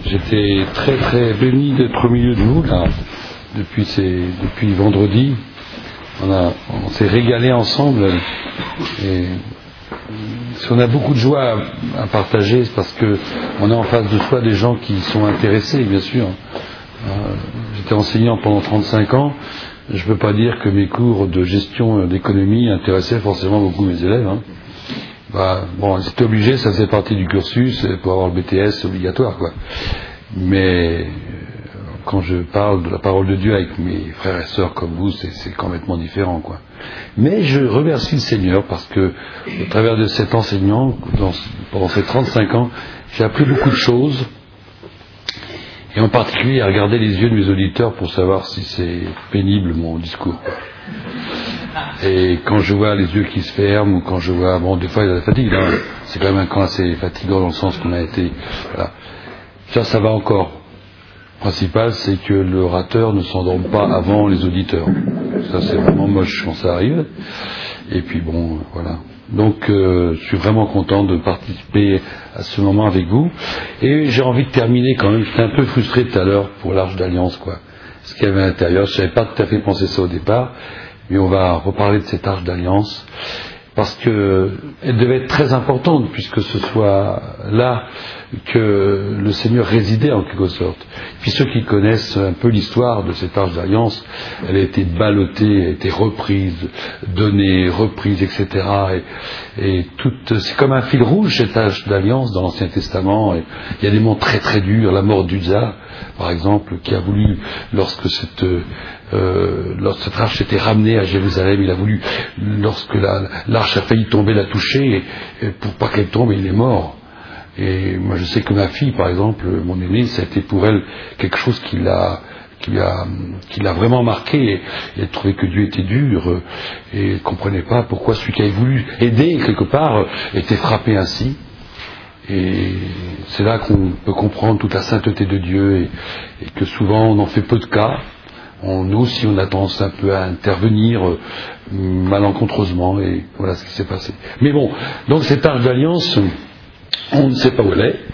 J'étais très très béni d'être au milieu de vous là, depuis vendredi. On s'est régalé ensemble. Et si on a beaucoup de joie à partager, c'est parce qu'on a en face de soi des gens qui sont intéressés, bien sûr. J'étais enseignant pendant 35 ans. Je ne peux pas dire que mes cours de gestion d'économie intéressaient forcément beaucoup mes élèves. Bon, c'était obligé, ça faisait partie du cursus pour avoir le BTS obligatoire, quoi. Mais quand je parle de la parole de Dieu avec mes frères et sœurs comme vous, c'est complètement différent, quoi. Mais je remercie le Seigneur parce que, au travers de cet enseignement, pendant ces 35 ans, j'ai appris beaucoup de choses, et en particulier à regarder les yeux de mes auditeurs pour savoir si c'est pénible mon discours. Et quand je vois les yeux qui se ferment, ou quand je vois, bon, des fois il y a de la fatigue, hein, c'est quand même un camp assez fatigant dans le sens qu'on a été, voilà. Ça va encore. Le principal, c'est que l'orateur ne s'endorme pas avant les auditeurs. Ça, c'est vraiment moche quand ça arrive. Et puis bon, voilà. Donc, je suis vraiment content de participer à ce moment avec vous. Et j'ai envie de terminer quand même. J'étais un peu frustré tout à l'heure pour l'Arche d'Alliance, quoi. Ce qu'il y avait à l'intérieur. Je savais pas tout à fait penser ça au départ. Mais on va reparler de cette Arche d'Alliance. Parce que elle devait être très importante, puisque ce soit là que le Seigneur résidait en quelque sorte. Puis ceux qui connaissent un peu l'histoire de cette Arche d'Alliance, elle a été ballottée, elle a été reprise, donnée, reprise, etc. Et c'est comme un fil rouge cette Arche d'Alliance dans l'Ancien Testament. Et il y a des moments très très durs, la mort d'Uza, par exemple, qui a voulu, lorsque cette arche était ramenée à Jérusalem, il a voulu, lorsque l'arche a failli tomber, la toucher, et pour pas qu'elle tombe, il est mort. Et moi je sais que ma fille, par exemple, mon aînée, ça a été pour elle quelque chose qui l'a vraiment marqué, et elle trouvait que Dieu était dur, et elle comprenait pas pourquoi celui qui avait voulu aider quelque part était frappé ainsi. Et c'est là qu'on peut comprendre toute la sainteté de Dieu, et que souvent on en fait peu de cas. Nous aussi, on a tendance un peu à intervenir malencontreusement, et voilà ce qui s'est passé. Mais bon, donc cette Arche d'Alliance, on ne sait pas où elle est.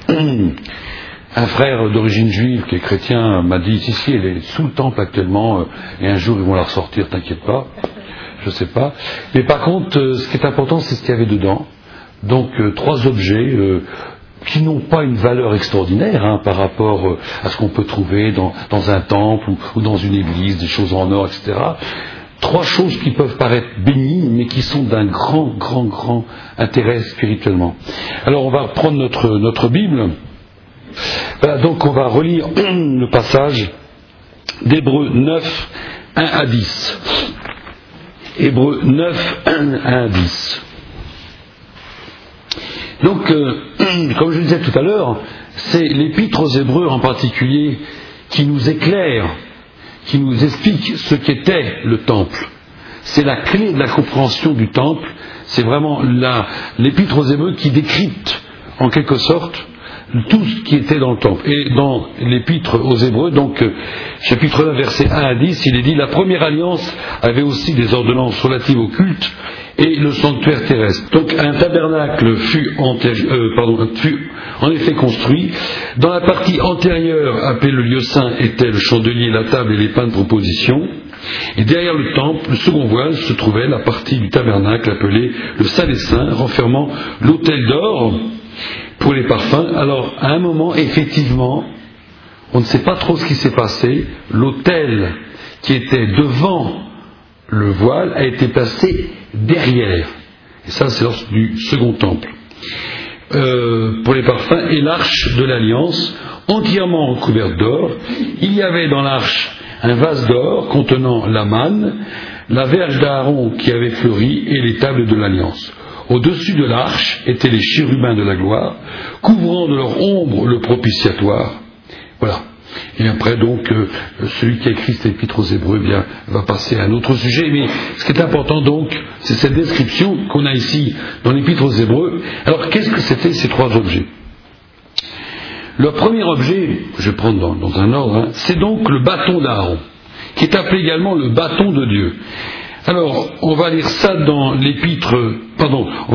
Un frère d'origine juive qui est chrétien m'a dit, si, elle est sous le temple actuellement, et un jour ils vont la ressortir, t'inquiète pas. Je sais pas. Mais par contre, ce qui est important, c'est ce qu'il y avait dedans. Donc, 3 objets qui n'ont pas une valeur extraordinaire par rapport à ce qu'on peut trouver dans un temple ou dans une église, des choses en or, etc. 3 choses qui peuvent paraître bénignes, mais qui sont d'un grand intérêt spirituellement. Alors on va reprendre notre Bible. Voilà, donc on va relire le passage d'Hébreux 9, 1 à 10. Hébreux 9, 1 à 10. Donc, comme je le disais tout à l'heure, c'est l'épître aux Hébreux en particulier qui nous éclaire, qui nous explique ce qu'était le temple. C'est la clé de la compréhension du temple. C'est vraiment l'épître aux Hébreux qui décrypte, en quelque sorte, tout ce qui était dans le temple. Et dans l'épître aux Hébreux, donc chapitre 1, versets 1 à 10, il est dit: la première alliance avait aussi des ordonnances relatives au culte et le sanctuaire terrestre. Donc un tabernacle fut en effet construit. Dans la partie antérieure, appelée le lieu saint, étaient le chandelier, la table et les pains de proposition. Et derrière le temple, le second voile, se trouvait la partie du tabernacle appelée le Saint des Saints, renfermant l'autel d'or pour les parfums. Alors, à un moment, effectivement, on ne sait pas trop ce qui s'est passé. L'autel qui était devant le voile a été placé derrière. Et ça, c'est lors du second temple. Pour les parfums, et l'arche de l'Alliance, entièrement recouverte d'or. Il y avait dans l'arche un vase d'or contenant la manne, la verge d'Aaron qui avait fleuri et les tables de l'Alliance. Au-dessus de l'arche étaient les chérubins de la gloire, couvrant de leur ombre le propitiatoire. Voilà. Et après, donc, celui qui a écrit cette épître aux Hébreux va passer à un autre sujet. Mais ce qui est important, donc, c'est cette description qu'on a ici dans l'épître aux Hébreux. Alors, qu'est-ce que c'était ces 3 objets ? Le premier objet, je vais prendre dans un ordre, c'est donc le bâton d'Aaron, qui est appelé également le bâton de Dieu. Alors, on va lire ça dans le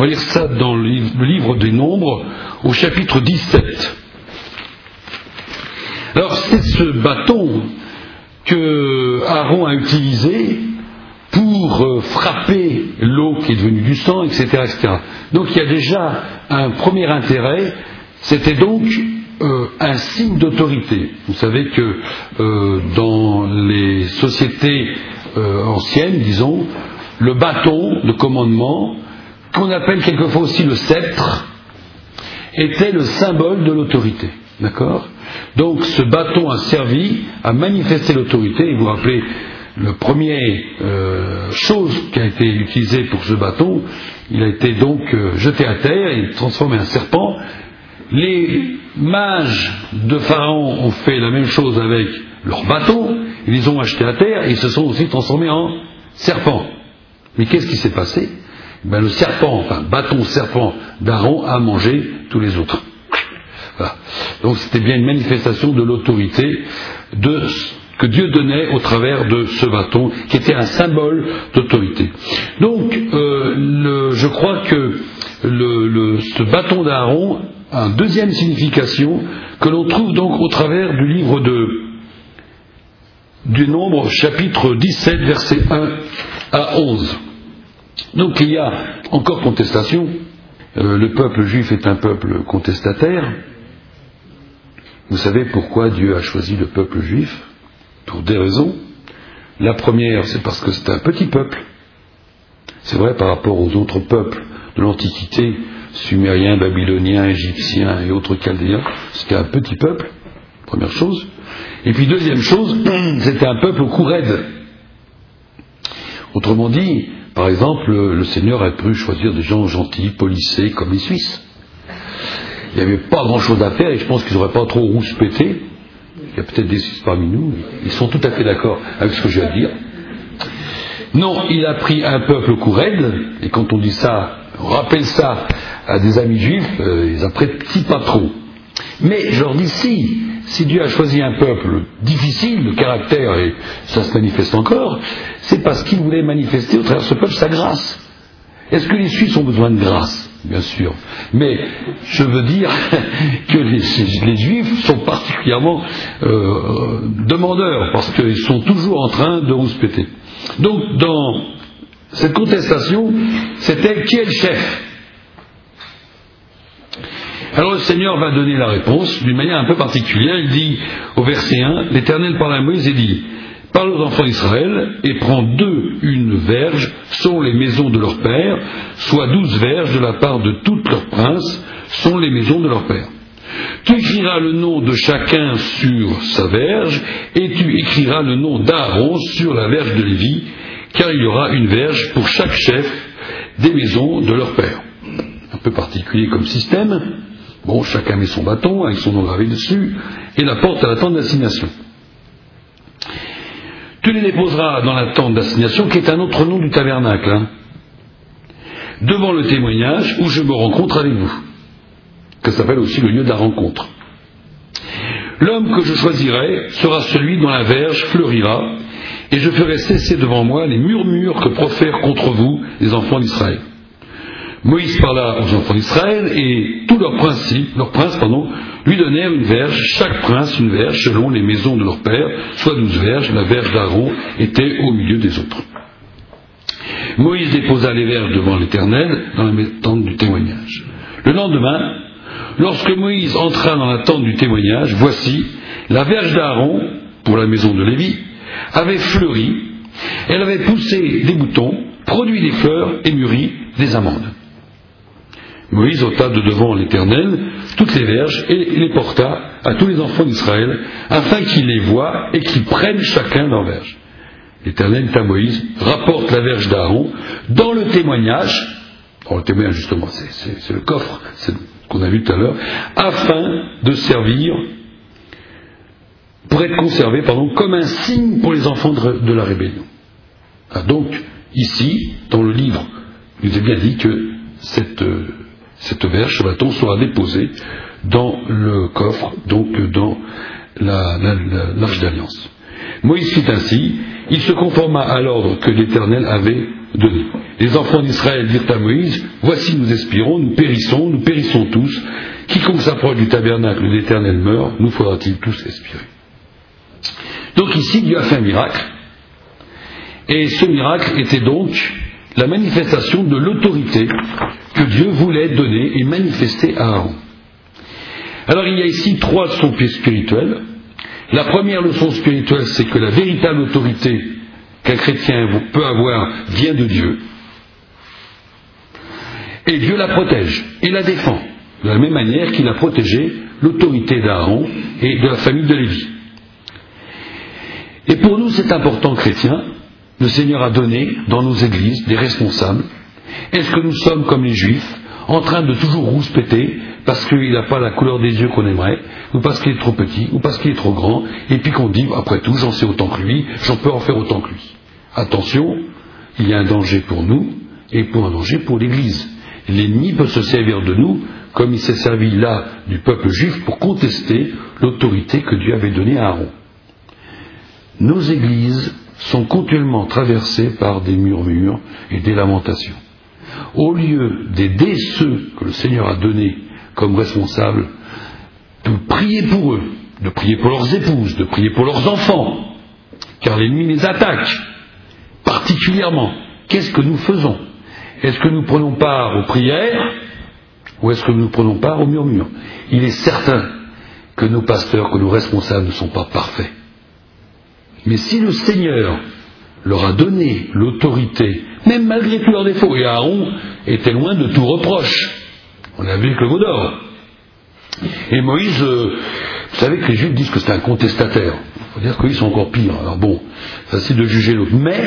livre des Nombres, au chapitre 17. Alors c'est ce bâton que Aaron a utilisé pour frapper l'eau qui est devenue du sang, etc., etc. Donc il y a déjà un premier intérêt, c'était donc un signe d'autorité. Vous savez que dans les sociétés anciennes, disons, le bâton de commandement, qu'on appelle quelquefois aussi le sceptre, était le symbole de l'autorité. D'accord ? Donc ce bâton a servi à manifester l'autorité. Et vous vous rappelez, le premier chose qui a été utilisée pour ce bâton, il a été donc jeté à terre et transformé en serpent. Les mages de Pharaon ont fait la même chose avec leur bâton, ils les ont achetés à terre et ils se sont aussi transformés en serpents. Mais qu'est-ce qui s'est passé ? Le serpent, enfin bâton serpent d'Aaron a mangé tous les autres. Voilà. Donc c'était bien une manifestation de l'autorité que Dieu donnait au travers de ce bâton, qui était un symbole d'autorité. Donc je crois que ce bâton d'Aaron a une deuxième signification que l'on trouve donc au travers du livre du Nombre, chapitre 17, versets 1 à 11. Donc il y a encore contestation. Le peuple juif est un peuple contestataire. Vous savez pourquoi Dieu a choisi le peuple juif ? Pour des raisons. La première, c'est parce que c'est un petit peuple. C'est vrai par rapport aux autres peuples de l'Antiquité, Sumériens, Babyloniens, Égyptiens et autres Chaldéens, c'était un petit peuple, première chose. Et puis deuxième chose, c'était un peuple au cou raide. Autrement dit, par exemple, le Seigneur a pu choisir des gens gentils, policés, comme les Suisses. Il n'y avait pas grand-chose à faire et je pense qu'ils n'auraient pas trop rouspété. Il y a peut-être des Suisses parmi nous, ils sont tout à fait d'accord avec ce que je viens de dire. Non, il a pris un peuple au cou raide, et quand on dit ça, on rappelle ça à des amis juifs, ils apprécient pas trop. Mais je leur dis, si Dieu a choisi un peuple difficile de caractère, et ça se manifeste encore, c'est parce qu'il voulait manifester au travers de ce peuple sa grâce. Est-ce que les Suisses ont besoin de grâce ? Bien sûr. Mais je veux dire que les Juifs sont particulièrement demandeurs, parce qu'ils sont toujours en train de rouspéter. Donc, dans cette contestation, c'était qui est le chef ? Alors le Seigneur va donner la réponse d'une manière un peu particulière. Il dit au verset 1, l'Éternel parle à Moïse et dit: parle aux enfants d'Israël et prends une verge selon les maisons de leurs pères, soit 12 verges de la part de toutes leurs princes, selon les maisons de leurs pères. Tu écriras le nom de chacun sur sa verge, et tu écriras le nom d'Aaron sur la verge de Lévi, car il y aura une verge pour chaque chef des maisons de leur père. Un peu particulier comme système. Bon, chacun met son bâton avec son nom gravé dessus, et la porte à la tente d'assignation. Tu les déposeras dans la tente d'assignation, qui est un autre nom du tabernacle, devant le témoignage où je me rencontre avec vous, que s'appelle aussi le lieu de la rencontre. L'homme que je choisirai sera celui dont la verge fleurira, et je ferai cesser devant moi les murmures que profèrent contre vous les enfants d'Israël. Moïse parla aux enfants d'Israël, et tous leurs princes lui donnèrent une verge, chaque prince une verge, selon les maisons de leur père, soit 12 verges. La verge d'Aaron était au milieu des autres. Moïse déposa les verges devant l'Éternel dans la tente du témoignage. Le lendemain, lorsque Moïse entra dans la tente du témoignage, voici, la verge d'Aaron, pour la maison de Lévi, avait fleuri, elle avait poussé des boutons, produit des fleurs et mûri des amandes. Moïse ôta de devant l'Éternel toutes les verges et les porta à tous les enfants d'Israël, afin qu'ils les voient et qu'ils prennent chacun leur verge. L'Éternel dit à Moïse: rapporte la verge d'Aaron dans le témoignage. Alors, le témoignage, justement, c'est le coffre, c'est ce qu'on a vu tout à l'heure, afin de servir, pour être conservé, comme un signe pour les enfants de la rébellion. Ah, donc, ici, dans le livre, il nous est bien dit que cette verge, ce bâton, sera déposé dans le coffre, donc dans l'arche d'alliance. Moïse fit ainsi, il se conforma à l'ordre que l'Éternel avait donné. Les enfants d'Israël dirent à Moïse, voici nous expirons, nous périssons tous. Quiconque s'approche du tabernacle de l'Éternel meurt, nous faudra-t-il tous expirer. Donc ici, Dieu a fait un miracle. Et ce miracle était donc la manifestation de l'autorité que Dieu voulait donner et manifester à Aaron. Alors il y a ici 3 leçons spirituelles. La première leçon spirituelle, c'est que la véritable autorité qu'un chrétien peut avoir vient de Dieu. Et Dieu la protège et la défend, de la même manière qu'il a protégé l'autorité d'Aaron et de la famille de Lévi. Et pour nous, c'est important, chrétiens, le Seigneur a donné dans nos églises des responsables. Est-ce que nous sommes comme les Juifs, en train de toujours rouspéter parce qu'il n'a pas la couleur des yeux qu'on aimerait, ou parce qu'il est trop petit, ou parce qu'il est trop grand, et puis qu'on dit, après tout, j'en sais autant que lui, j'en peux en faire autant que lui. Attention, il y a un danger pour nous, et un danger pour l'Église. L'ennemi peut se servir de nous, comme il s'est servi là du peuple juif, pour contester l'autorité que Dieu avait donnée à Aaron. Nos églises sont continuellement traversées par des murmures et des lamentations. Au lieu d'aider ceux que le Seigneur a donnés comme responsables, de prier pour eux, de prier pour leurs épouses, de prier pour leurs enfants, car l'ennemi les attaque particulièrement. Qu'est-ce que nous faisons? Est-ce que nous prenons part aux prières ou est-ce que nous prenons part aux murmures? Il est certain que nos pasteurs, que nos responsables ne sont pas parfaits. Mais si le Seigneur leur a donné l'autorité, même malgré tous leurs défauts, et Aaron était loin de tout reproche, on l'a vu avec le veau d'or. Et Moïse, vous savez que les Juifs disent que c'est un contestataire. Il faut dire qu'ils sont encore pires. Alors bon, facile de juger l'autre. Mais,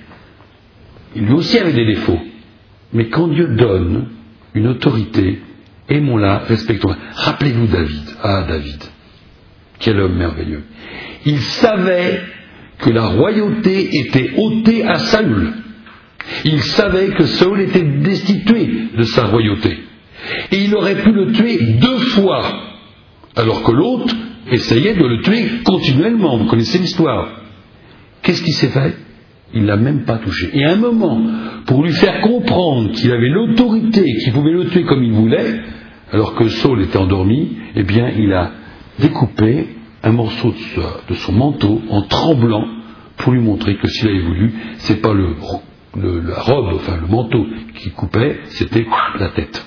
il lui aussi avait des défauts. Mais quand Dieu donne une autorité, aimons-la, respectons-la. Rappelez-vous David. Ah, David. Quel homme merveilleux. Il savait que la royauté était ôtée à Saül. Il savait que Saül était destitué de sa royauté. Et il aurait pu le tuer 2 fois, alors que l'autre essayait de le tuer continuellement. Vous connaissez l'histoire. Qu'est-ce qui s'est fait? Il ne l'a même pas touché. Et à un moment, pour lui faire comprendre qu'il avait l'autorité, qu'il pouvait le tuer comme il voulait, alors que Saül était endormi, eh bien, il a découpé un morceau de son manteau en tremblant pour lui montrer que s'il avait voulu, c'est pas la robe, enfin le manteau qui coupait, c'était la tête.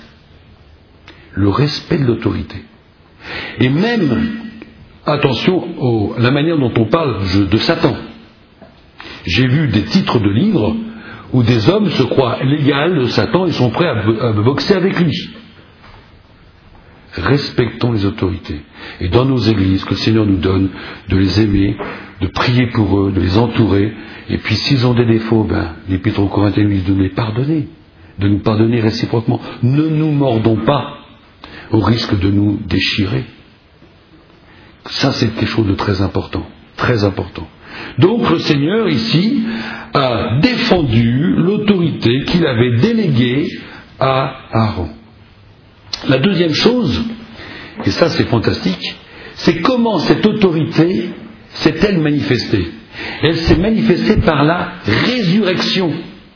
Le respect de l'autorité. Et même, attention à la manière dont on parle de Satan. J'ai vu des titres de livres où des hommes se croient l'égal de Satan et sont prêts à boxer avec lui. Respectons les autorités. Et dans nos églises, que le Seigneur nous donne de les aimer, de prier pour eux, de les entourer. Et puis s'ils ont des défauts, l'Épître aux Corinthiens lui dit de les pardonner, de nous pardonner réciproquement. Ne nous mordons pas au risque de nous déchirer. Ça, c'est quelque chose de très important. Très important. Donc le Seigneur ici a défendu l'autorité qu'il avait déléguée à Aaron. La deuxième chose, et ça c'est fantastique, c'est comment cette autorité s'est-elle manifestée. Elle s'est manifestée par la résurrection.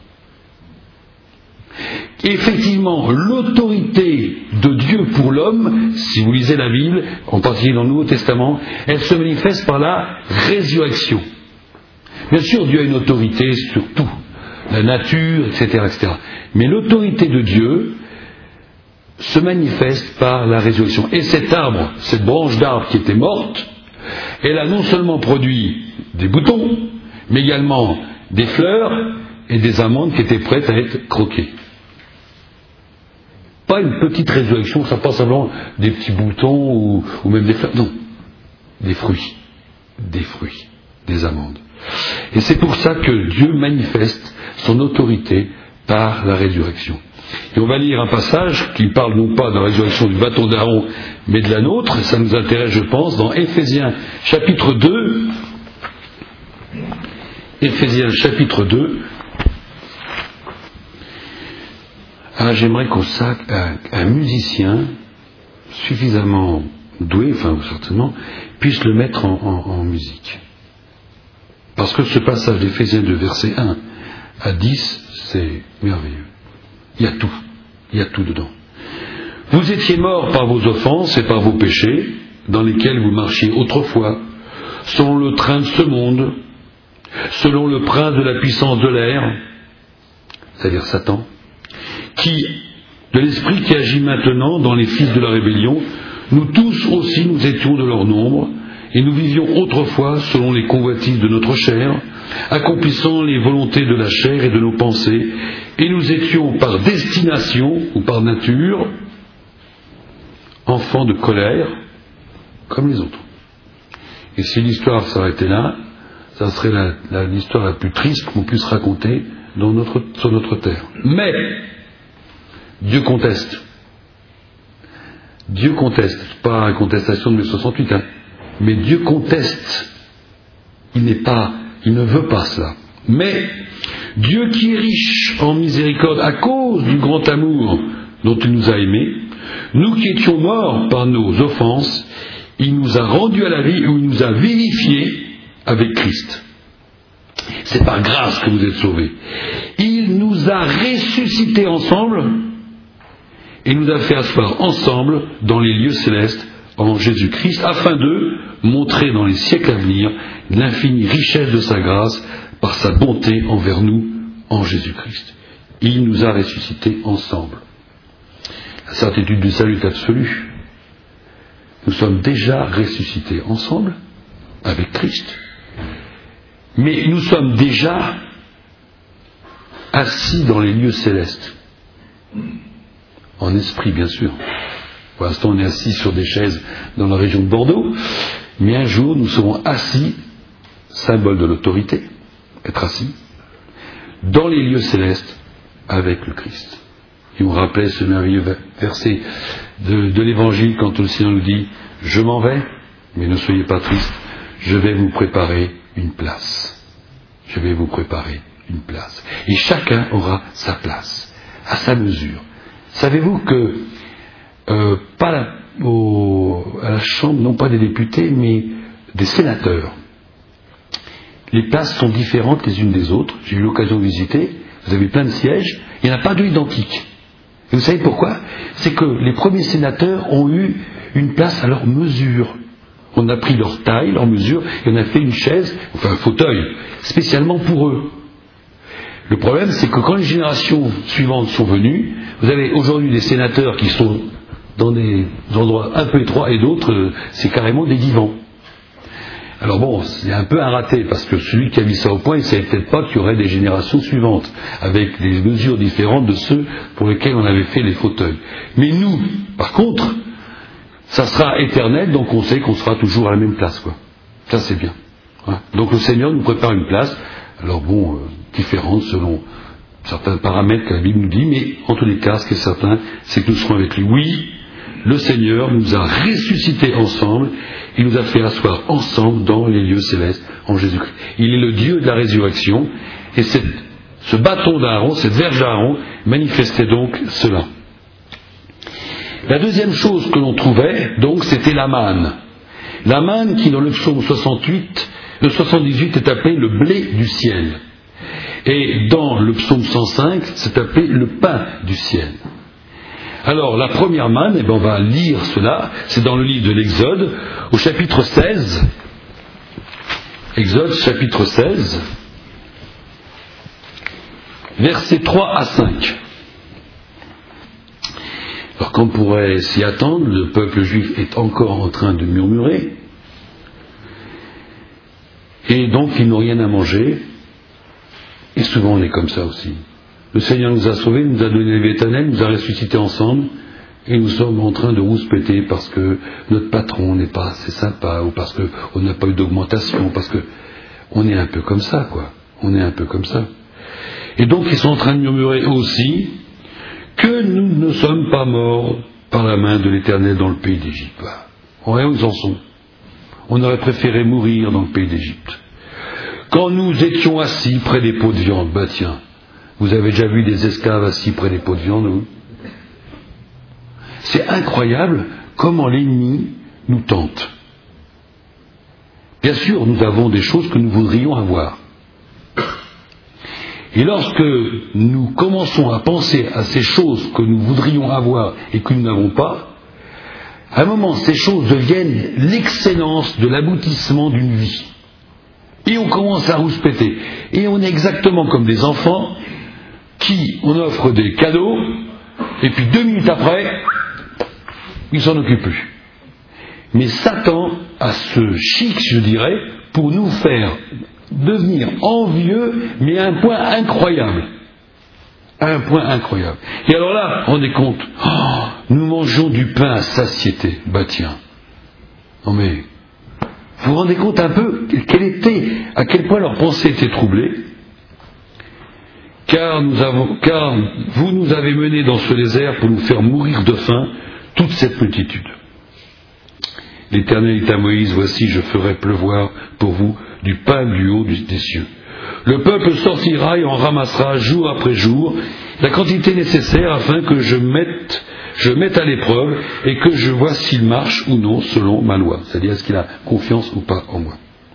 Et effectivement, l'autorité de Dieu pour l'homme, si vous lisez la Bible, en particulier dans le Nouveau Testament, elle se manifeste par la résurrection. Bien sûr, Dieu a une autorité sur tout, la nature, etc., etc. Mais l'autorité de Dieu se manifeste par la résurrection. Et cet arbre, cette branche d'arbre qui était morte, elle a non seulement produit des boutons, mais également des fleurs et des amandes qui étaient prêtes à être croquées. Pas une petite résurrection, ça pas simplement des petits boutons ou même des fleurs, non, des fruits, des amandes. Et c'est pour ça que Dieu manifeste son autorité par la résurrection. Et on va lire un passage qui parle non pas de la résurrection du bâton d'Aaron, mais de la nôtre, ça nous intéresse je pense, dans Éphésiens chapitre 2. Éphésiens chapitre 2. J'aimerais qu'un musicien suffisamment doué, enfin certainement, puisse le mettre en musique. Parce que ce passage d'Éphésiens 2, verset 1 à 10, c'est merveilleux. Il y a tout dedans. Vous étiez morts par vos offenses et par vos péchés, dans lesquels vous marchiez autrefois, selon le train de ce monde, selon le prince de la puissance de l'air, c'est-à-dire Satan, de l'esprit qui agit maintenant dans les fils de la rébellion. Nous tous aussi nous étions de leur nombre, et nous vivions autrefois selon les convoitises de notre chair, accomplissant les volontés de la chair et de nos pensées, et nous étions par destination ou par nature enfants de colère, comme les autres. Et si l'histoire s'arrêtait là, ça serait l'histoire la plus triste qu'on puisse raconter sur notre terre. Mais Dieu conteste. Dieu conteste, pas une contestation de mai 68, mais Dieu conteste. Il ne veut pas cela. Mais Dieu qui est riche en miséricorde à cause du grand amour dont il nous a aimés, nous qui étions morts par nos offenses, il nous a rendus à la vie, ou il nous a vivifiés avec Christ. C'est par grâce que vous êtes sauvés. Il nous a ressuscités ensemble et nous a fait asseoir ensemble dans les lieux célestes en Jésus-Christ, afin de montrer dans les siècles à venir l'infinie richesse de sa grâce par sa bonté envers nous en Jésus-Christ. Il nous a ressuscités ensemble. La certitude du salut est absolue. Nous sommes déjà ressuscités ensemble avec Christ. Mais nous sommes déjà assis dans les lieux célestes. En esprit, bien sûr. Pour l'instant, on est assis sur des chaises dans la région de Bordeaux. Mais un jour, nous serons assis, symbole de l'autorité, être assis, dans les lieux célestes avec le Christ. Et on rappelait ce merveilleux verset de l'Évangile quand le Seigneur nous dit « Je m'en vais, mais ne soyez pas tristes, je vais vous préparer une place. Je vais vous préparer une place. » Et chacun aura sa place, à sa mesure. Savez-vous que, à la Chambre, non pas des députés, mais des sénateurs, les places sont différentes les unes des autres. J'ai eu l'occasion de visiter, vous avez plein de sièges, il n'y en a pas deux identiques. Et vous savez pourquoi ? C'est que les premiers sénateurs ont eu une place à leur mesure. On a pris leur taille, leur mesure, et on a fait une chaise, enfin un fauteuil, spécialement pour eux. Le problème, c'est que quand les générations suivantes sont venues, vous avez aujourd'hui des sénateurs qui sont dans des endroits un peu étroits, et d'autres, c'est carrément des divans. Alors bon, c'est un peu un raté, parce que celui qui a mis ça au point, il ne savait peut-être pas qu'il y aurait des générations suivantes, avec des mesures différentes de ceux pour lesquels on avait fait les fauteuils. Mais nous, par contre, ça sera éternel, donc on sait qu'on sera toujours à la même place, quoi. Ça, c'est bien. Hein. Donc le Seigneur nous prépare une place, alors bon, différente selon certains paramètres que la Bible nous dit, mais en tous les cas, ce qui est certain, c'est que nous serons avec lui. Oui, le Seigneur nous a ressuscités ensemble, il nous a fait asseoir ensemble dans les lieux célestes en Jésus-Christ. Il est le Dieu de la résurrection, et ce bâton d'Aaron, cette verge d'Aaron, manifestait donc cela. La deuxième chose que l'on trouvait, donc, c'était la manne. La manne qui, dans le psaume 78, est appelée le blé du ciel. Et dans le psaume 105, c'est appelé le pain du ciel. Alors, la première manne, on va lire cela, c'est dans le livre de l'Exode, au chapitre 16. Exode, chapitre 16, versets 3 à 5. Alors, qu'on pourrait s'y attendre, le peuple juif est encore en train de murmurer, et donc ils n'ont rien à manger, et souvent on est comme ça aussi. Le Seigneur nous a sauvés, nous a donné la vie éternelle, nous a ressuscités ensemble, et nous sommes en train de rouspéter parce que notre patron n'est pas assez sympa, ou parce qu'on n'a pas eu d'augmentation, parce que on est un peu comme ça, quoi. On est un peu comme ça. Et donc ils sont en train de murmurer aussi que nous ne sommes pas morts par la main de l'Éternel dans le pays d'Égypte. Ouais, où ils en sont. On aurait préféré mourir dans le pays d'Égypte. Quand nous étions assis près des pots de viande, tiens, vous avez déjà vu des esclaves assis près des pots de viande, vous ? C'est incroyable comment l'ennemi nous tente. Bien sûr, nous avons des choses que nous voudrions avoir. Et lorsque nous commençons à penser à ces choses que nous voudrions avoir et que nous n'avons pas, à un moment, ces choses deviennent l'excellence de l'aboutissement d'une vie. Et on commence à rouspéter. Et on est exactement comme des enfants qui, on offre des cadeaux, et puis 2 minutes après, ils s'en occupent plus. Mais Satan a ce chic, je dirais, pour nous faire devenir envieux, mais à un point incroyable. À un point incroyable. Et alors là, rendez compte, nous mangeons du pain à satiété. Bah tiens. Non mais, vous vous rendez compte un peu à quel point leur pensée était troublée, car vous nous avez menés dans ce désert pour nous faire mourir de faim, toute cette multitude. L'Éternel dit à Moïse, voici, je ferai pleuvoir pour vous du pain du haut des cieux. Le peuple sortira et en ramassera jour après jour la quantité nécessaire afin que je mette à l'épreuve et que je vois s'il marche ou non selon ma loi. C'est-à-dire, est-ce qu'il a confiance ou pas en moi.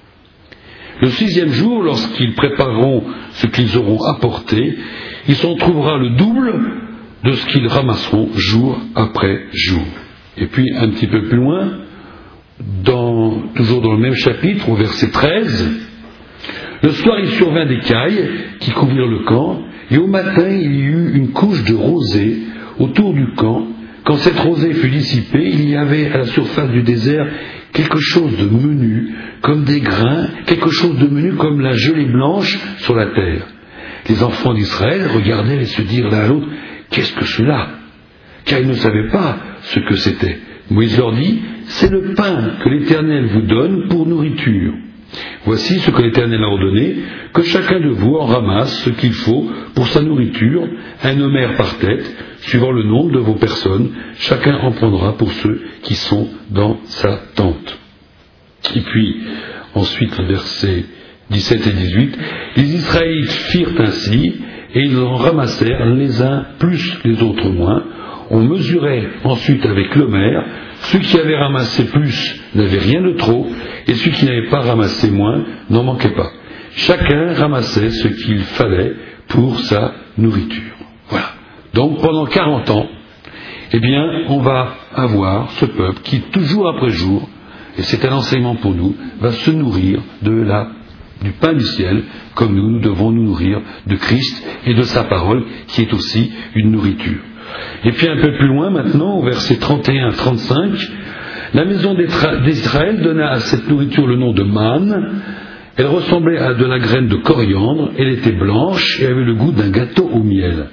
Le 6e jour, lorsqu'ils prépareront ce qu'ils auront apporté, il s'en trouvera le double de ce qu'ils ramasseront jour après jour. Et puis, un petit peu plus loin, toujours dans le même chapitre, au verset 13, le soir il survint des cailles qui couvrirent le camp, et au matin il y eut une couche de rosée autour du camp. Quand cette rosée fut dissipée, il y avait à la surface du désert quelque chose de menu, comme des grains, quelque chose de menu comme la gelée blanche sur la terre. Les enfants d'Israël regardaient et se dirent l'un à l'autre, qu'est-ce que cela? Car ils ne savaient pas ce que c'était. Moïse leur dit, c'est le pain que l'Éternel vous donne pour nourriture. Voici ce que l'Éternel a ordonné, que chacun de vous en ramasse ce qu'il faut pour sa nourriture, un homère par tête, suivant le nombre de vos personnes, chacun en prendra pour ceux qui sont dans sa tente. Et puis, ensuite, le verset 17 et 18, les Israélites firent ainsi, et ils en ramassèrent les uns plus, les autres moins. On mesurait ensuite avec l'homère. Ceux qui avaient ramassé plus n'avaient rien de trop, et ceux qui n'avaient pas ramassé moins n'en manquaient pas. Chacun ramassait ce qu'il fallait pour sa nourriture. Voilà. Donc pendant 40 ans, eh bien, on va avoir ce peuple qui, toujours après jour, et c'est un enseignement pour nous, va se nourrir du pain du ciel, comme nous devons nous nourrir de Christ et de sa parole, qui est aussi une nourriture. Et puis un peu plus loin maintenant, au verset 31-35, la maison d'Israël donna à cette nourriture le nom de manne. Elle ressemblait à de la graine de coriandre, elle était blanche et avait le goût d'un gâteau au miel.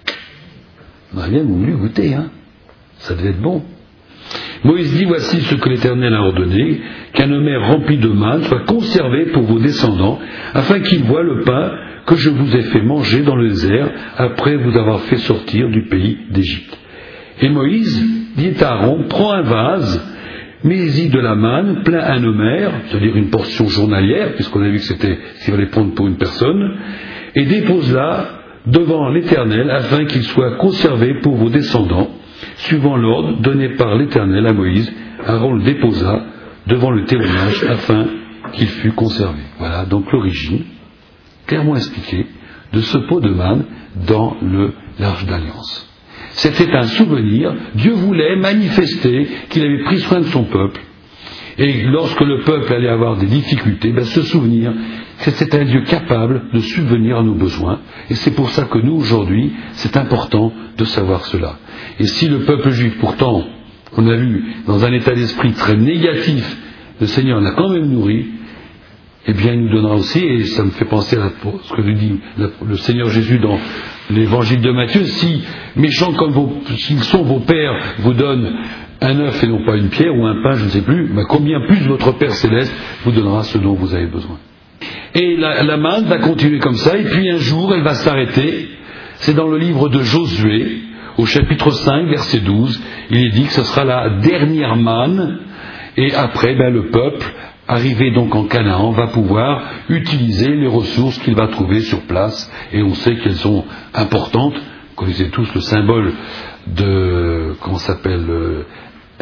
On aurait bien voulu goûter, hein. Ça devait être bon. Moïse dit, voici ce que l'Éternel a ordonné, qu'un homère rempli de manne soit conservé pour vos descendants, afin qu'ils voient le pain que je vous ai fait manger dans le désert, après vous avoir fait sortir du pays d'Égypte. Et Moïse dit à Aaron, prends un vase, mets-y de la manne, plein un homère, c'est-à-dire une portion journalière, puisqu'on a vu que c'était ce qu'il fallait prendre pour une personne, et dépose-la devant l'Éternel, afin qu'il soit conservé pour vos descendants, suivant l'ordre donné par l'Éternel à Moïse. Aaron le déposa devant le témoignage, afin qu'il fût conservé. Voilà donc l'origine, clairement expliquée, de ce pot de manne dans l'Arche d'Alliance. C'était un souvenir. Dieu voulait manifester qu'il avait pris soin de son peuple. Et lorsque le peuple allait avoir des difficultés, se souvenir que c'était un Dieu capable de subvenir à nos besoins. Et c'est pour ça que nous, aujourd'hui, c'est important de savoir cela. Et si le peuple juif, pourtant, on a vu, dans un état d'esprit très négatif, le Seigneur l'a quand même nourri, eh bien, il nous donnera aussi, et ça me fait penser à ce que nous dit le Seigneur Jésus dans l'évangile de Matthieu, si méchants comme s'ils sont vos pères vous donnent un œuf et non pas une pierre ou un pain, je ne sais plus, combien plus votre Père Céleste vous donnera ce dont vous avez besoin. Et la manne va continuer comme ça, et puis un jour elle va s'arrêter. C'est dans le livre de Josué, au chapitre 5, verset 12, il est dit que ce sera la dernière manne, et après le peuple, arrivé donc en Canaan, va pouvoir utiliser les ressources qu'il va trouver sur place, et on sait qu'elles sont importantes. Vous connaissez tous le symbole de,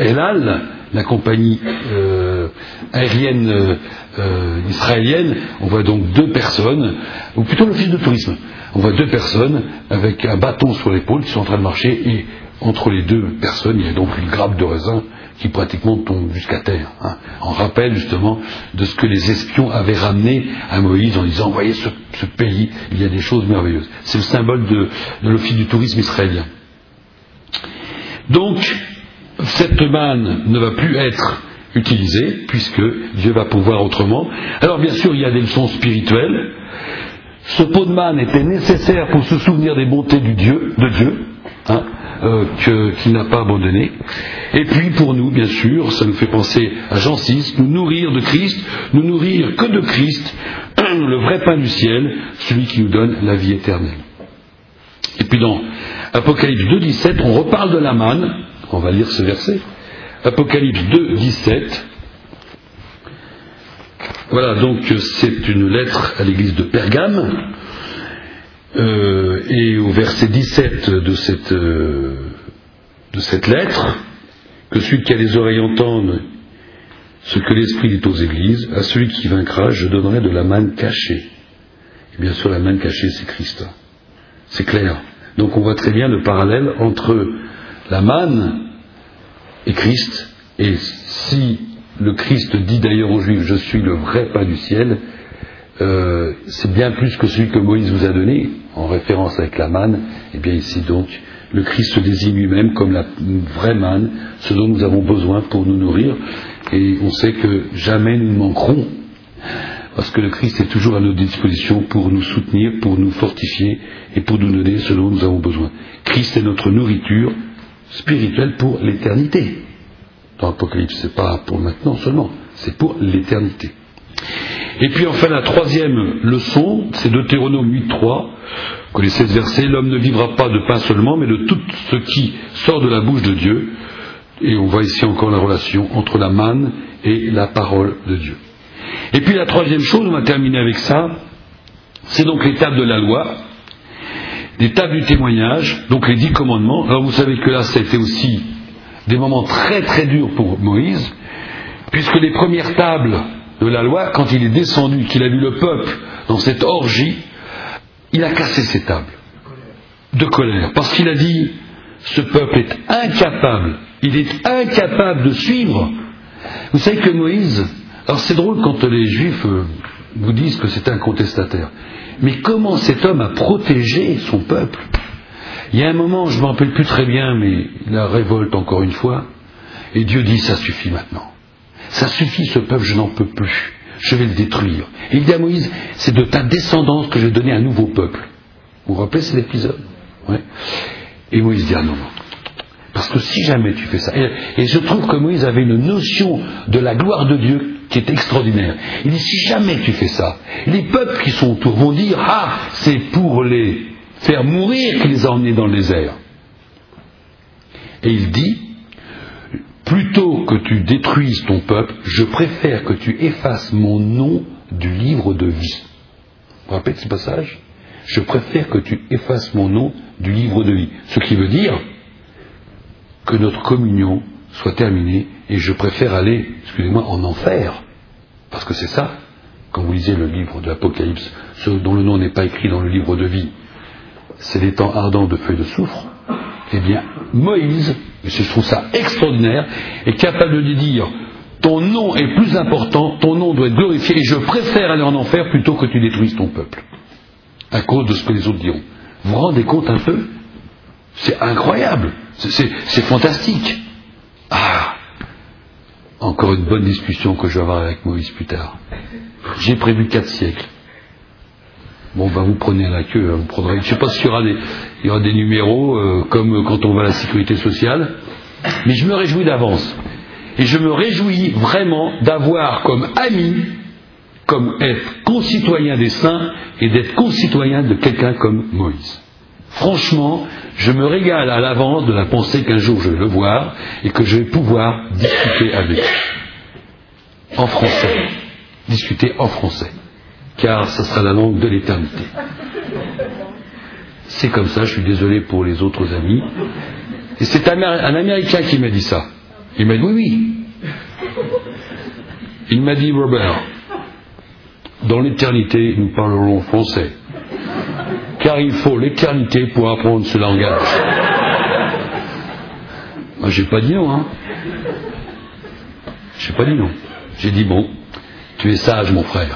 El Al, la compagnie aérienne israélienne, on voit donc 2 personnes, ou plutôt l'office de tourisme, on voit 2 personnes avec un bâton sur l'épaule qui sont en train de marcher, et entre les 2 personnes, il y a donc une grappe de raisin qui pratiquement tombe jusqu'à terre, hein, en rappel justement de ce que les espions avaient ramené à Moïse en disant, voyez ce pays, il y a des choses merveilleuses. C'est le symbole de l'office du tourisme israélien. Donc, cette manne ne va plus être utilisée, puisque Dieu va pouvoir autrement. Alors bien sûr, il y a des leçons spirituelles. Ce pot de manne était nécessaire pour se souvenir des bontés de Dieu, hein, qu'il n'a pas abandonné. Et puis pour nous, bien sûr, ça nous fait penser à Jean 6, nous nourrir de Christ, nous nourrir que de Christ, le vrai pain du ciel, celui qui nous donne la vie éternelle. Et puis dans Apocalypse 2,17, on reparle de la manne. On va lire ce verset. Apocalypse 2,17. Voilà, donc c'est une lettre à l'église de Pergame. Et au verset 17 de cette lettre, que celui qui a les oreilles entende ce que l'Esprit dit aux églises, à celui qui vaincra, je donnerai de la manne cachée. Et bien sûr, la manne cachée, c'est Christ. C'est clair. Donc on voit très bien le parallèle entre la manne et Christ. Et si le Christ dit d'ailleurs aux Juifs, je suis le vrai pain du ciel, c'est bien plus que celui que Moïse vous a donné, en référence avec la manne. Et bien ici donc, le Christ se désigne lui-même comme la vraie manne, ce dont nous avons besoin pour nous nourrir. Et on sait que jamais nous ne manquerons, parce que le Christ est toujours à notre disposition pour nous soutenir, pour nous fortifier et pour nous donner ce dont nous avons besoin. Christ est notre nourriture spirituelle pour l'éternité. Dans l'Apocalypse, c'est pas pour maintenant seulement, c'est pour l'éternité. Et puis enfin la troisième leçon, c'est Deutéronome 8.3. Vous connaissez ce verset, l'homme ne vivra pas de pain seulement, mais de tout ce qui sort de la bouche de Dieu. Et on voit ici encore la relation entre la manne et la parole de Dieu. Et puis la troisième chose, on va terminer avec ça, c'est donc les tables de la loi, les tables du témoignage, donc les 10 commandements. Alors vous savez que là, ça a été aussi des moments très très durs pour Moïse, puisque les premières tables de la loi, quand il est descendu, qu'il a vu le peuple dans cette orgie, il a cassé ces tables de colère, parce qu'il a dit, ce peuple est incapable, il est incapable de suivre. Vous savez que Moïse, alors c'est drôle quand les Juifs vous disent que c'est un contestataire, mais comment cet homme a protégé son peuple? Il y a un moment, je ne me rappelle plus très bien, mais la révolte encore une fois, et Dieu dit, ça suffit maintenant. Ça suffit, ce peuple, je n'en peux plus. Je vais le détruire. Et il dit à Moïse, c'est de ta descendance que je vais donner un nouveau peuple. Vous vous rappelez cet épisode? Ouais. Et Moïse dit, ah non, non. Parce que si jamais tu fais ça, et je trouve que Moïse avait une notion de la gloire de Dieu qui est extraordinaire. Il dit, si jamais tu fais ça, les peuples qui sont autour vont dire, ah, c'est pour les faire mourir qu'il les a emmenés dans le désert. Et il dit, plutôt que tu détruises ton peuple, je préfère que tu effaces mon nom du livre de vie. Vous vous rappelez de ce passage? Je préfère que tu effaces mon nom du livre de vie. Ce qui veut dire que notre communion soit terminée et je préfère aller, excusez-moi, en enfer. Parce que c'est ça, quand vous lisez le livre de l'Apocalypse, ceux dont le nom n'est pas écrit dans le livre de vie, c'est des temps ardents de feuilles de soufre. Eh bien, Moïse, et je trouve ça extraordinaire, est capable de dire, ton nom est plus important, ton nom doit être glorifié, et je préfère aller en enfer plutôt que tu détruises ton peuple. À cause de ce que les autres diront. Vous vous rendez compte un peu? C'est incroyable. C'est fantastique. Ah, encore une bonne discussion que je vais avoir avec Moïse plus tard. J'ai prévu 4 siècles. Bon, ben vous prenez à la queue, vous prendrez. Je ne sais pas s'il y aura des numéros comme quand on va à la sécurité sociale, mais je me réjouis d'avance. Et je me réjouis vraiment d'avoir comme ami, comme être concitoyen des saints et d'être concitoyen de quelqu'un comme Moïse. Franchement, je me régale à l'avance de la pensée qu'un jour je vais le voir et que je vais pouvoir discuter avec lui. En français. Discuter en français. Car ce sera la langue de l'éternité. C'est comme ça, je suis désolé pour les autres amis. Et c'est un Américain qui m'a dit ça. Il m'a dit oui. Il m'a dit Robert, dans l'éternité, nous parlerons français. Car il faut l'éternité pour apprendre ce langage. Moi, j'ai pas dit non, hein. J'ai pas dit non. J'ai dit bon, tu es sage, mon frère.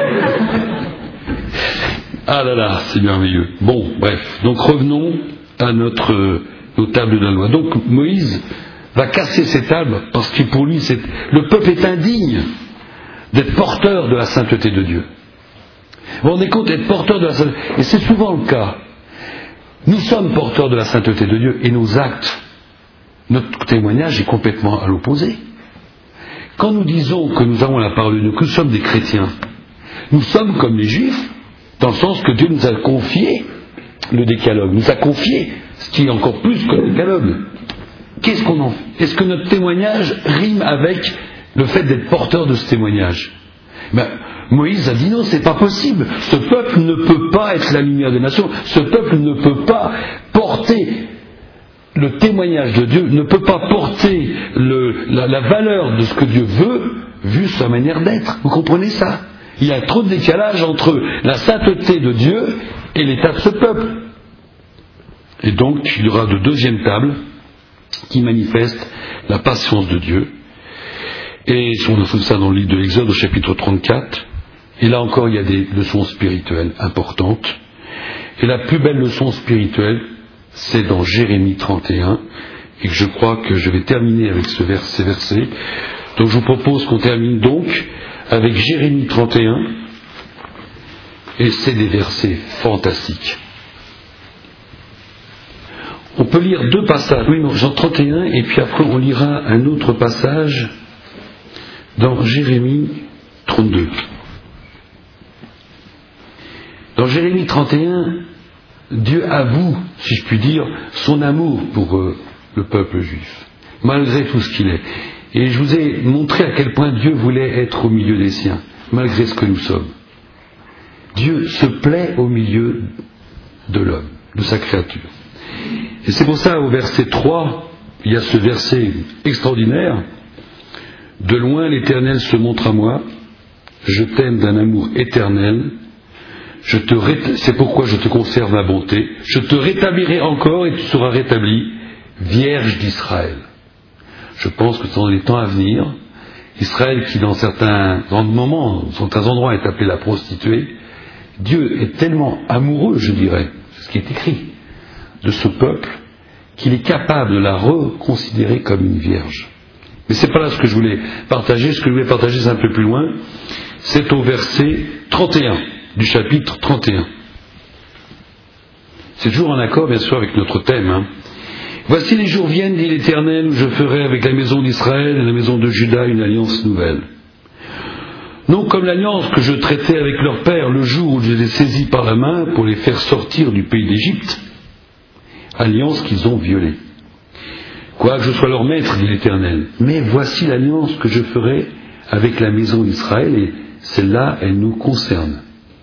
Ah là là, c'est merveilleux. Bon, bref. Donc revenons à nos tables de la loi. Donc Moïse va casser ces tables parce que pour lui, le peuple est indigne d'être porteur de la sainteté de Dieu. Vous vous rendez compte d'être porteur de la sainteté, et c'est souvent le cas. Nous sommes porteurs de la sainteté de Dieu et nos actes, notre témoignage est complètement à l'opposé. Quand nous disons que nous avons la parole de Dieu, que nous sommes des chrétiens, nous sommes comme les Juifs, dans le sens que Dieu nous a confié le décalogue, nous a confié ce qui est encore plus que le décalogue. Qu'est-ce qu'on en fait? Est-ce que notre témoignage rime avec le fait d'être porteur de ce témoignage? Moïse a dit non, c'est pas possible. Ce peuple ne peut pas être la lumière des nations. Ce peuple ne peut pas porter le témoignage de Dieu, ne peut pas porter la valeur de ce que Dieu veut, vu sa manière d'être. Vous comprenez ça? Il y a trop de décalage entre la sainteté de Dieu et l'état de ce peuple. Et donc, il y aura de deuxième table qui manifeste la patience de Dieu. Et on trouve ça dans le livre de l'Exode au chapitre 34. Et là encore, il y a des leçons spirituelles importantes. Et la plus belle leçon spirituelle, c'est dans Jérémie 31. Et je crois que je vais terminer avec ces versets. Donc je vous propose qu'on termine donc avec Jérémie 31. Et c'est des versets fantastiques. On peut lire deux passages. Oui, non, Jean 31, et puis après on lira un autre passage dans Jérémie 32. Dans Jérémie 31, Dieu avoue, si je puis dire, son amour pour le peuple juif, malgré tout ce qu'il est. Et je vous ai montré à quel point Dieu voulait être au milieu des siens, malgré ce que nous sommes. Dieu se plaît au milieu de l'homme, de sa créature. Et c'est pour ça, au verset 3, il y a ce verset extraordinaire. De loin l'Éternel se montre à moi, je t'aime d'un amour éternel, c'est pourquoi je te conserve ma bonté, je te rétablirai encore et tu seras rétabli, Vierge d'Israël. Je pense que dans les temps à venir, Israël qui dans certains moments, dans certains endroits est appelé la prostituée, Dieu est tellement amoureux, je dirais, c'est ce qui est écrit, de ce peuple, qu'il est capable de la reconsidérer comme une vierge. Mais c'est pas là ce que je voulais partager. Ce que je voulais partager, c'est un peu plus loin. C'est au verset 31 du chapitre 31. C'est toujours en accord, bien sûr, avec notre thème. Hein. Voici les jours viennent, dit l'Éternel, où je ferai avec la maison d'Israël et la maison de Juda une alliance nouvelle. Non comme l'alliance que je traitais avec leur père le jour où je les ai saisis par la main pour les faire sortir du pays d'Égypte, alliance qu'ils ont violée. Quoique je sois leur maître, dit l'Éternel, mais voici l'alliance que je ferai avec la maison d'Israël, et celle-là, elle nous concerne.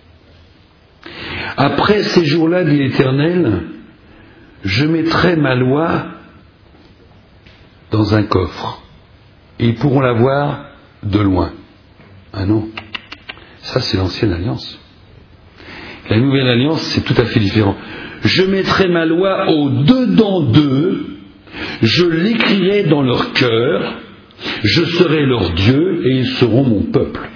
Après ces jours-là, dit l'Éternel, je mettrai ma loi dans un coffre, et ils pourront la voir de loin. Ah non, ça c'est l'ancienne alliance. La nouvelle alliance, c'est tout à fait différent. Je mettrai ma loi au-dedans d'eux, je l'écrirai dans leur cœur, je serai leur Dieu et ils seront mon peuple.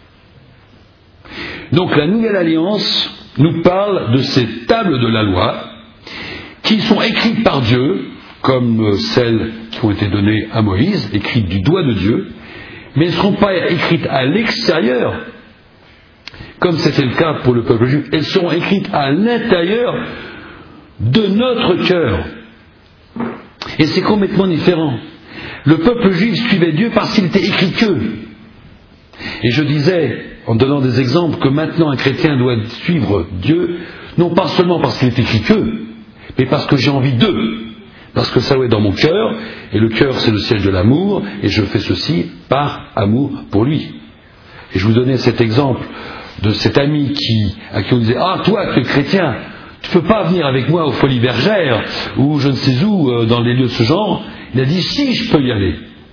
Donc la nouvelle alliance nous parle de ces tables de la loi qui sont écrites par Dieu, comme celles qui ont été données à Moïse, écrites du doigt de Dieu, mais elles ne seront pas écrites à l'extérieur, comme c'était le cas pour le peuple juif. Elles seront écrites à l'intérieur de notre cœur. Et c'est complètement différent. Le peuple juif suivait Dieu parce qu'il était écrit qu'eux. Et je disais, en donnant des exemples, que maintenant un chrétien doit suivre Dieu, non pas seulement parce qu'il est écrit qu'eux, mais parce que j'ai envie d'eux. Parce que ça est dans mon cœur, et le cœur c'est le siège de l'amour, et je fais ceci par amour pour lui. Et je vous donnais cet exemple de cet ami à qui on disait « Ah, toi, tu es chrétien, tu ne peux pas venir avec moi aux Folies Bergères, ou je ne sais où, dans les lieux de ce genre. » Il a dit « Si, je peux y aller.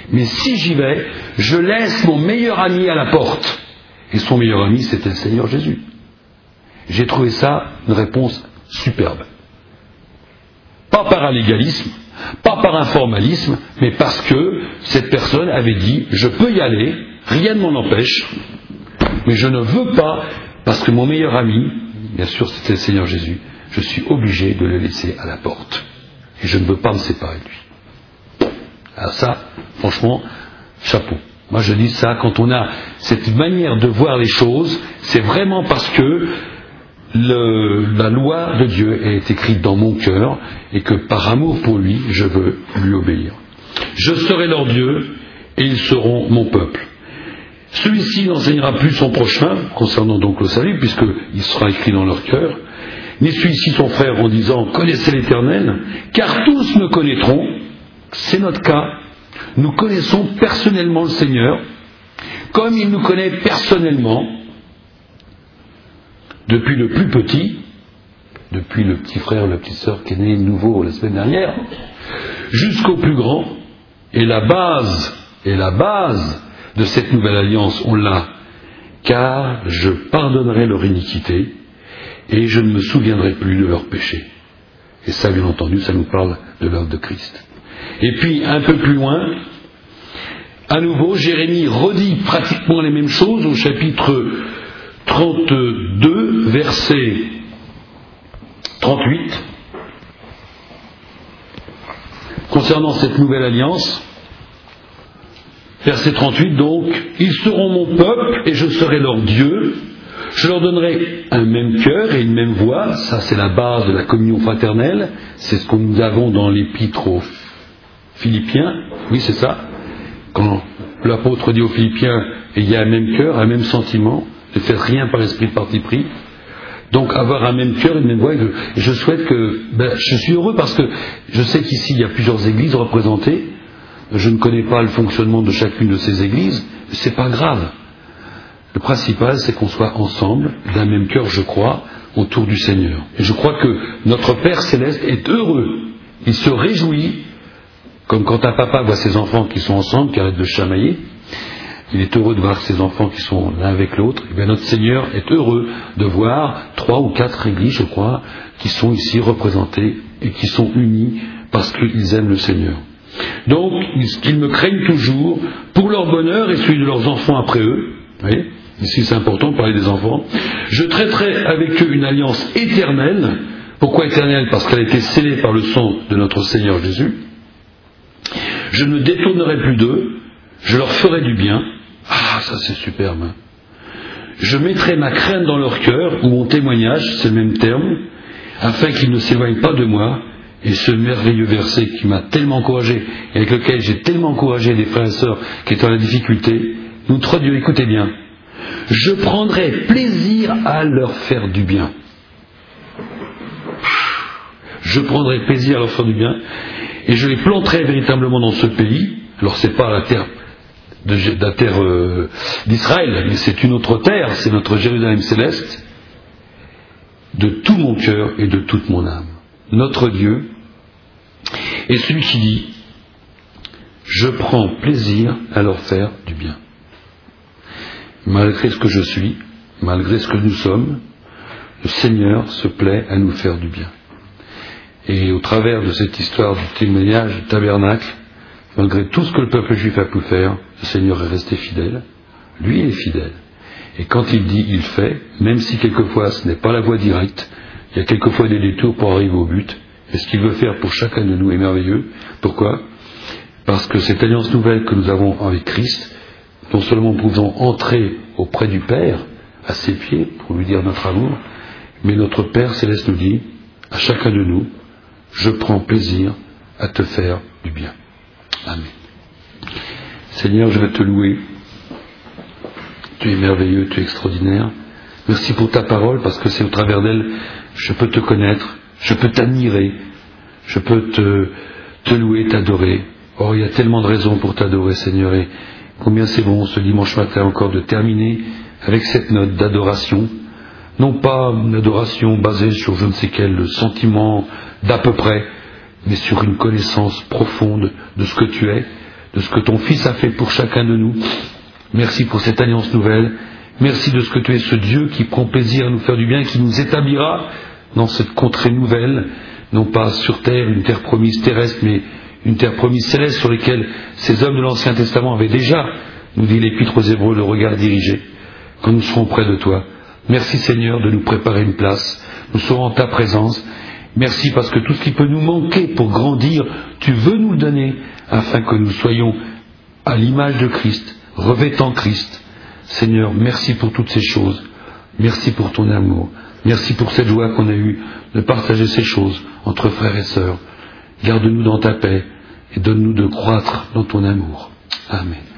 Mais si j'y vais, je laisse mon meilleur ami à la porte. Et son meilleur ami, c'était le Seigneur Jésus. J'ai trouvé ça une réponse superbe. Pas par un légalisme, pas par un formalisme, mais parce que cette personne avait dit, je peux y aller, rien ne m'en empêche, mais je ne veux pas, parce que mon meilleur ami, bien sûr c'était le Seigneur Jésus, je suis obligé de le laisser à la porte. Et je ne veux pas me séparer de lui. Alors ça, franchement, chapeau. Moi je dis ça, quand on a cette manière de voir les choses, c'est vraiment parce que la loi de Dieu est écrite dans mon cœur et que par amour pour lui, je veux lui obéir. Je serai leur Dieu et ils seront mon peuple. Celui-ci n'enseignera plus son prochain, concernant donc le salut, puisqu'il sera écrit dans leur cœur, ni celui-ci son frère en disant « Connaissez l'Éternel », car tous me connaîtront, c'est notre cas, nous connaissons personnellement le Seigneur, comme il nous connaît personnellement, depuis le plus petit, depuis le petit frère, la petite sœur qui est né nouveau la semaine dernière, jusqu'au plus grand, et la base de cette nouvelle alliance, on l'a, car je pardonnerai leur iniquité, et je ne me souviendrai plus de leurs péchés. Et ça, bien entendu, ça nous parle de l'œuvre de Christ. Et puis, un peu plus loin, à nouveau, Jérémie redit pratiquement les mêmes choses au chapitre 32, verset 38, concernant cette nouvelle alliance. Verset 38, donc, ils seront mon peuple et je serai leur Dieu. Je leur donnerai un même cœur et une même voix. Ça, c'est la base de la communion fraternelle. C'est ce que nous avons dans l'épître aux Philippiens. Oui, c'est ça. Quand l'apôtre dit aux Philippiens, il y a un même cœur, un même sentiment. Ne faites rien par esprit de parti pris. Donc avoir un même cœur, une même voix. Et je souhaite que... je suis heureux parce que je sais qu'ici, il y a plusieurs églises représentées. Je ne connais pas le fonctionnement de chacune de ces églises. C'est pas grave. Le principal, c'est qu'on soit ensemble, d'un même cœur, je crois, autour du Seigneur. Et je crois que notre Père Céleste est heureux. Il se réjouit, comme quand un papa voit ses enfants qui sont ensemble, qui arrêtent de chamailler. Il est heureux de voir ses enfants qui sont l'un avec l'autre. Et bien notre Seigneur est heureux de voir 3 ou 4 églises, je crois, qui sont ici représentées et qui sont unies parce qu'ils aiment le Seigneur. Donc, qu'ils me craignent toujours pour leur bonheur et celui de leurs enfants après eux. Vous voyez ? Ici, c'est important de parler des enfants. Je traiterai avec eux une alliance éternelle. Pourquoi éternelle ? Parce qu'elle a été scellée par le sang de notre Seigneur Jésus. Je ne détournerai plus d'eux. Je leur ferai du bien. Ah, ça c'est superbe. Hein. Je mettrai ma crainte dans leur cœur, ou mon témoignage, c'est le même terme, afin qu'ils ne s'éloignent pas de moi. Et ce merveilleux verset qui m'a tellement encouragé, et avec lequel j'ai tellement encouragé des frères et sœurs qui étaient en difficulté, nous traduisons, écoutez bien, je prendrai plaisir à leur faire du bien. Je prendrai plaisir à leur faire du bien, et je les planterai véritablement dans ce pays. Alors c'est pas la terre d'Israël, mais c'est une autre terre, c'est notre Jérusalem céleste, de tout mon cœur et de toute mon âme. Notre Dieu est celui qui dit « Je prends plaisir à leur faire du bien ». Malgré ce que je suis, malgré ce que nous sommes, le Seigneur se plaît à nous faire du bien. Et au travers de cette histoire du témoignage du tabernacle, malgré tout ce que le peuple juif a pu faire, le Seigneur est resté fidèle. Lui est fidèle. Et quand il dit, il fait, même si quelquefois ce n'est pas la voie directe, il y a quelquefois des détours pour arriver au but. Et ce qu'il veut faire pour chacun de nous est merveilleux. Pourquoi ? Parce que cette alliance nouvelle que nous avons avec Christ, non seulement nous pouvons entrer auprès du Père, à ses pieds, pour lui dire notre amour, mais notre Père Céleste nous dit, à chacun de nous, je prends plaisir à te faire du bien. Amen. Seigneur, je vais te louer. Tu es merveilleux, tu es extraordinaire. Merci pour ta parole, parce que c'est au travers d'elle je peux te connaître, je peux t'admirer, je peux te louer, t'adorer. Oh, il y a tellement de raisons pour t'adorer, Seigneur, et combien c'est bon ce dimanche matin encore de terminer avec cette note d'adoration. Non pas une adoration basée sur je ne sais quel sentiment d'à peu près, mais sur une connaissance profonde de ce que tu es, de ce que ton Fils a fait pour chacun de nous. Merci pour cette alliance nouvelle. Merci de ce que tu es ce Dieu qui prend plaisir à nous faire du bien, qui nous établira dans cette contrée nouvelle, non pas sur terre, une terre promise terrestre, mais une terre promise céleste sur laquelle ces hommes de l'Ancien Testament avaient déjà, nous dit l'Épître aux Hébreux, le regard dirigé, quand nous serons près de toi. Merci Seigneur de nous préparer une place. Nous serons en ta présence. Merci parce que tout ce qui peut nous manquer pour grandir, tu veux nous le donner, afin que nous soyons à l'image de Christ, revêtant Christ. Seigneur, merci pour toutes ces choses. Merci pour ton amour. Merci pour cette joie qu'on a eue de partager ces choses entre frères et sœurs. Garde-nous dans ta paix et donne-nous de croître dans ton amour. Amen.